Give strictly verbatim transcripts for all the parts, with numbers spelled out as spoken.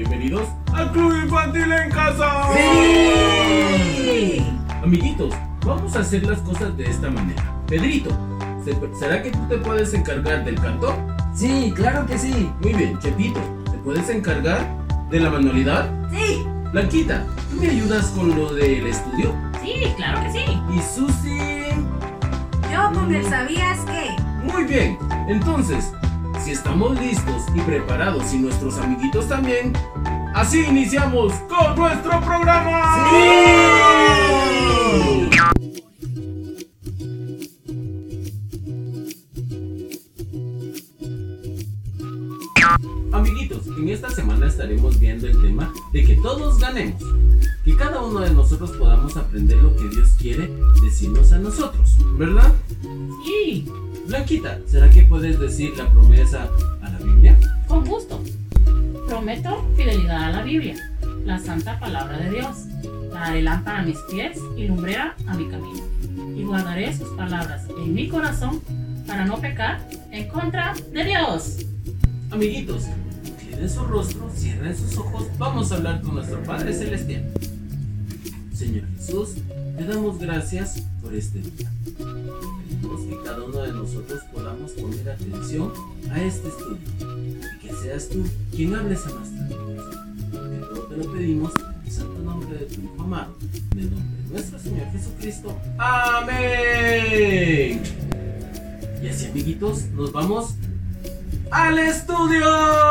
Bienvenidos al Club Infantil en Casa. ¡Sí! Amiguitos, vamos a hacer las cosas de esta manera. Pedrito, ¿será que tú te puedes encargar del canto? Sí, claro que sí. Muy bien. Chepito, ¿te puedes encargar de la manualidad? Sí. Blanquita, ¿tú me ayudas con lo del estudio? Sí, claro que sí. ¿Y Susi? Yo con el sabías qué. Muy bien. Entonces, si estamos listos y preparados y nuestros amiguitos también, así iniciamos con nuestro programa. ¡Sí! Amiguitos, en esta semana estaremos viendo el tema de que todos ganemos. Que cada uno de nosotros podamos aprender lo que Dios quiere decirnos a nosotros, ¿verdad? Sí. Blanquita, ¿será que puedes decir la promesa a la Biblia? Con gusto. Prometo fidelidad a la Biblia, la santa palabra de Dios. La haré lámpara a mis pies y lumbrera a mi camino. Y guardaré sus palabras en mi corazón para no pecar en contra de Dios. Amiguitos, inclinen su rostro, cierren sus ojos, vamos a hablar con nuestro Padre Celestial. Señor Jesús, te damos gracias por este día. Pedimos que cada uno de nosotros podamos poner atención a este estudio y que seas tú quien hables a nuestras vidas. Porque todo te lo pedimos en el santo nombre de tu Hijo amado, en el nombre de nuestro Señor Jesucristo. ¡Amén! Y así, amiguitos, nos vamos ¡al estudio!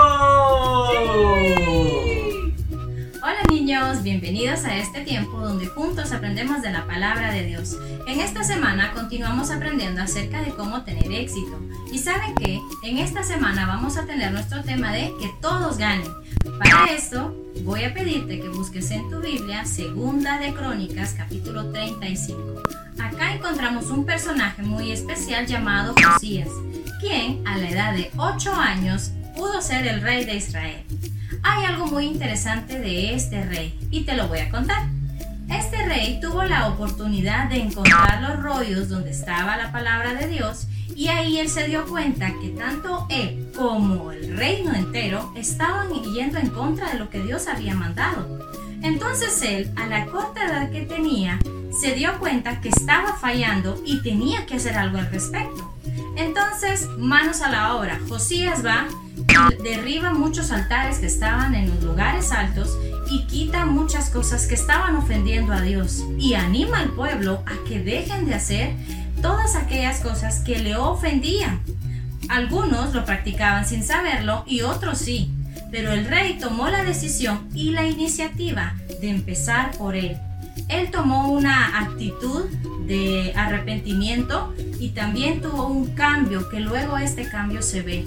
Hola niños, bienvenidos a este tiempo donde juntos aprendemos de la palabra de Dios. En esta semana continuamos aprendiendo acerca de cómo tener éxito. Y saben que en esta semana vamos a tener nuestro tema de que todos ganen. Para esto voy a pedirte que busques en tu Biblia Segunda de Crónicas capítulo treinta y cinco. Acá encontramos un personaje muy especial llamado Josías, quien a la edad de ocho años pudo ser el rey de Israel. Hay algo muy interesante de este rey y te lo voy a contar. Este rey tuvo la oportunidad de encontrar los rollos donde estaba la palabra de Dios y ahí él se dio cuenta que tanto él como el reino entero estaban yendo en contra de lo que Dios había mandado. Entonces él, a la corta edad que tenía, se dio cuenta que estaba fallando y tenía que hacer algo al respecto. Entonces, manos a la obra, Josías va y derriba muchos altares que estaban en los lugares altos y quita muchas cosas que estaban ofendiendo a Dios y anima al pueblo a que dejen de hacer todas aquellas cosas que le ofendían. Algunos lo practicaban sin saberlo y otros sí, pero el rey tomó la decisión y la iniciativa de empezar por él. Él tomó una actitud de arrepentimiento y también tuvo un cambio, que luego este cambio se ve.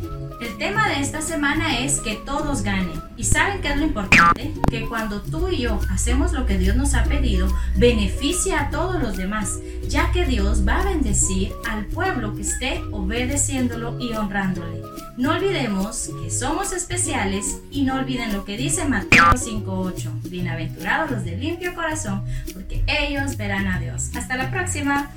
El tema de esta semana es que todos ganen. ¿Y saben qué es lo importante? Que cuando tú y yo hacemos lo que Dios nos ha pedido, beneficia a todos los demás, ya que Dios va a bendecir al pueblo que esté obedeciéndolo y honrándole. No olvidemos que somos especiales y no olviden lo que dice Mateo cinco ocho. Bienaventurados los de limpio corazón, porque ellos verán a Dios. Hasta la próxima.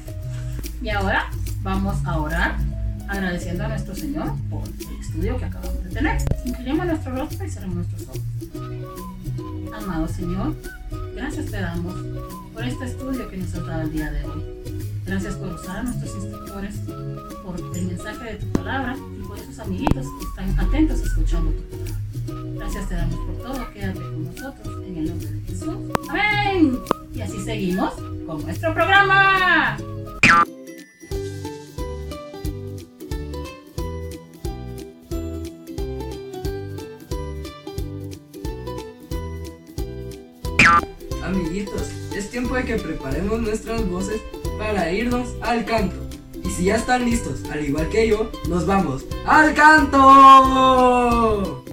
Y ahora vamos a orar agradeciendo a nuestro Señor por el estudio que acabamos de tener. Inclinemos nuestro rostro y cerremos nuestros ojos. Amado Señor, gracias te damos por este estudio que nos has dado el día de hoy. Gracias por usar a nuestros instructores, por el mensaje de tu palabra y por esos amiguitos que están atentos escuchando tu palabra. Gracias te damos por todo, quédate con nosotros en el nombre de Jesús. ¡Amén! Y así seguimos con nuestro programa. Amiguitos, es tiempo de que preparemos nuestras voces para irnos al canto. Y si ya están listos, al igual que yo, nos vamos ¡al canto!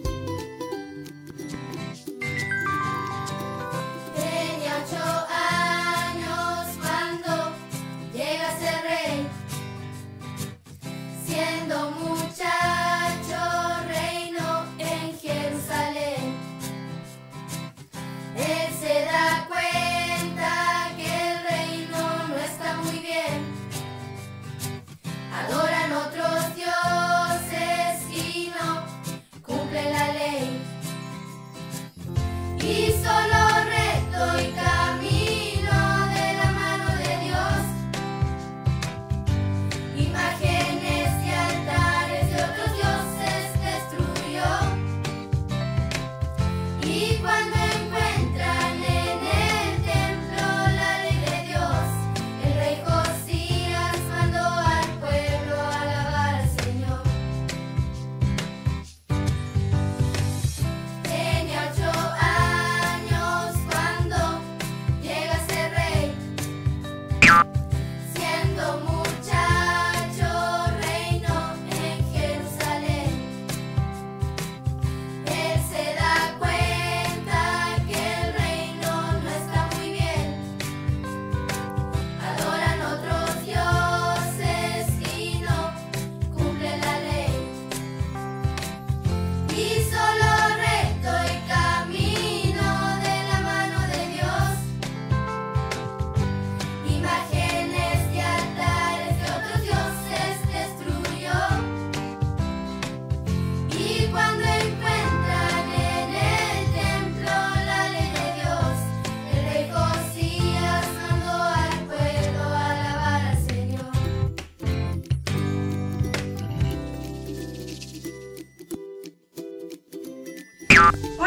Tenía ocho años cuando llega a ser rey, siendo muchacho reino en Jerusalén. Él se da cuenta que el reino no está muy bien, adoran otros dioses y no cumplen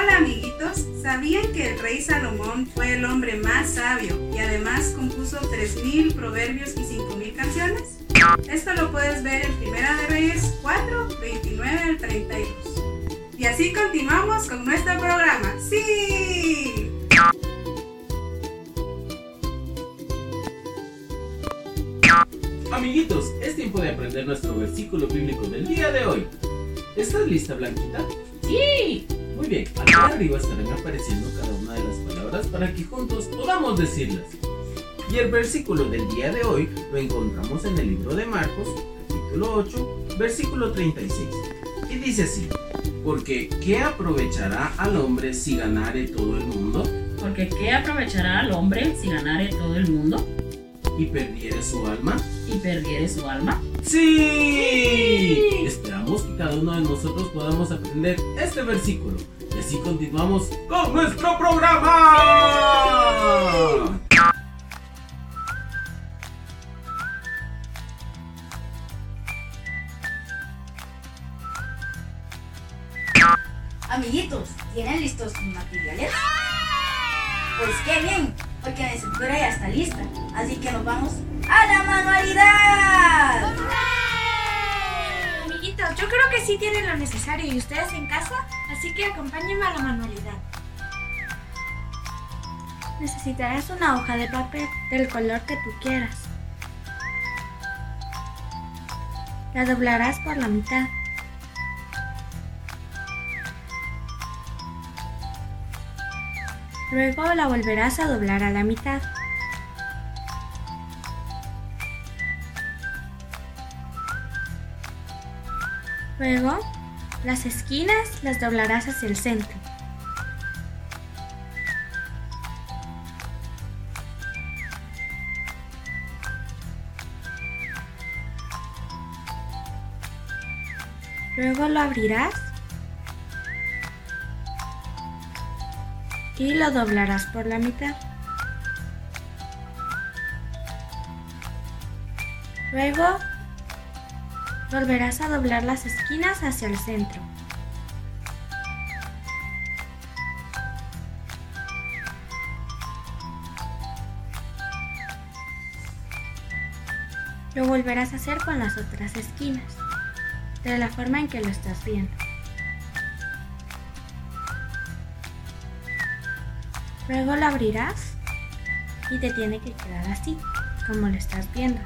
Hola amiguitos, ¿sabían que el rey Salomón fue el hombre más sabio y además compuso tres mil proverbios y cinco mil canciones? Esto lo puedes ver en Primera de Reyes cuatro, veintinueve al treinta y dos. Y así continuamos con nuestro programa. ¡Sí! Amiguitos, es tiempo de aprender nuestro versículo bíblico del día de hoy. ¿Estás lista, Blanquita? ¡Sí! Muy bien, acá arriba estarán apareciendo cada una de las palabras para que juntos podamos decirlas. Y el versículo del día de hoy lo encontramos en el libro de Marcos, capítulo ocho, versículo treinta y seis. Y dice así: porque ¿qué aprovechará al hombre si ganare todo el mundo Porque ¿qué aprovechará al hombre si ganare todo el mundo y perdiere su alma? y perdiere su alma? ¡Sí! Esperamos que cada uno de nosotros podamos aprender este versículo. Y así continuamos con nuestro programa. Amiguitos, ¿tienen listos sus materiales? Pues qué bien, porque mi escritura ya está lista. Así que nos vamos a la manualidad. Amiguitos, yo creo que sí tienen lo necesario y ustedes en casa, así que acompáñenme a la manualidad. Necesitarás una hoja de papel del color que tú quieras. La doblarás por la mitad. Luego la volverás a doblar a la mitad. Luego, las esquinas las doblarás hacia el centro. Luego lo abrirás y lo doblarás por la mitad. Luego volverás a doblar las esquinas hacia el centro. Lo volverás a hacer con las otras esquinas, de la forma en que lo estás viendo. Luego lo abrirás y te tiene que quedar así, como lo estás viendo.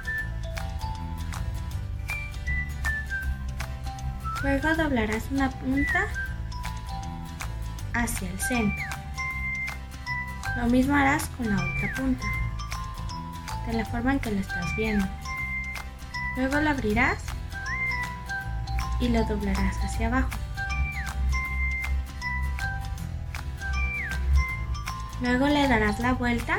Luego doblarás una punta hacia el centro. Lo mismo harás con la otra punta, de la forma en que lo estás viendo. Luego lo abrirás y lo doblarás hacia abajo. Luego le darás la vuelta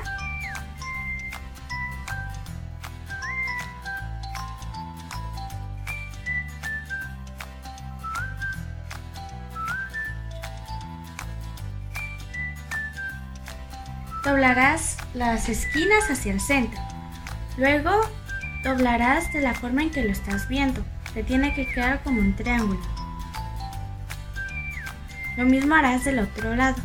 doblarás las esquinas hacia el centro. Luego doblarás de la forma en que lo estás viendo. Te tiene que quedar como un triángulo. Lo mismo harás del otro lado.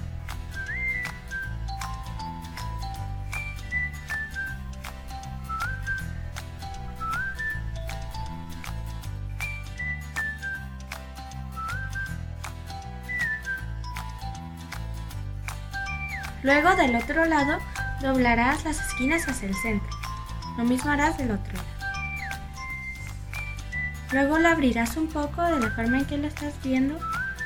Luego del otro lado doblarás las esquinas hacia el centro. Lo mismo harás del otro lado. Luego lo abrirás un poco de la forma en que lo estás viendo.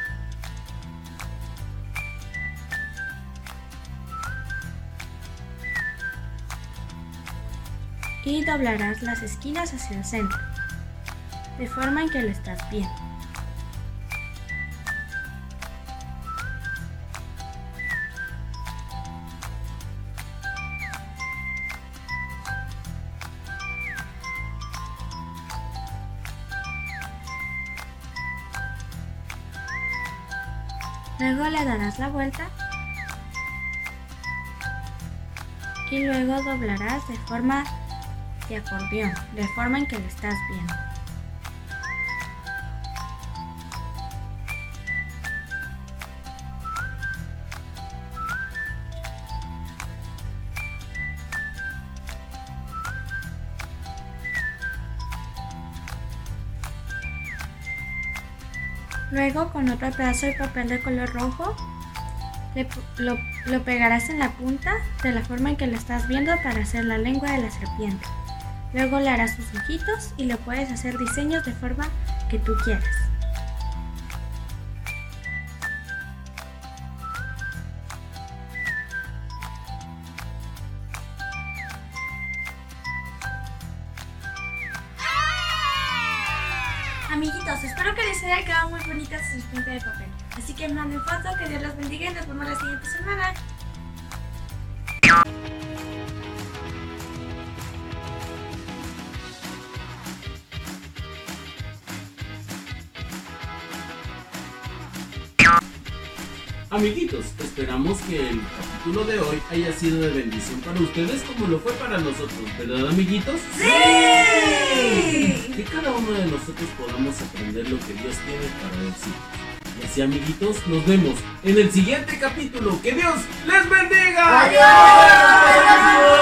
Y doblarás las esquinas hacia el centro, de forma en que lo estás viendo. Luego le darás la vuelta y luego doblarás de forma de acordeón, de forma en que lo estás viendo. Luego, con otro pedazo de papel de color rojo, le, lo, lo pegarás en la punta de la forma en que lo estás viendo para hacer la lengua de la serpiente. Luego le harás sus ojitos y le puedes hacer diseños de forma que tú quieras. Amiguitos, espero que les haya quedado muy bonita su serpiente de papel. Así que manden foto, que Dios los bendiga y nos vemos la siguiente semana. Amiguitos, esperamos que el capítulo de hoy haya sido de bendición para ustedes como lo fue para nosotros, ¿verdad, amiguitos? ¡Sí! Que cada uno de nosotros podamos aprender lo que Dios tiene para decir. Y así, amiguitos, nos vemos en el siguiente capítulo. ¡Que Dios les bendiga! ¡Adiós!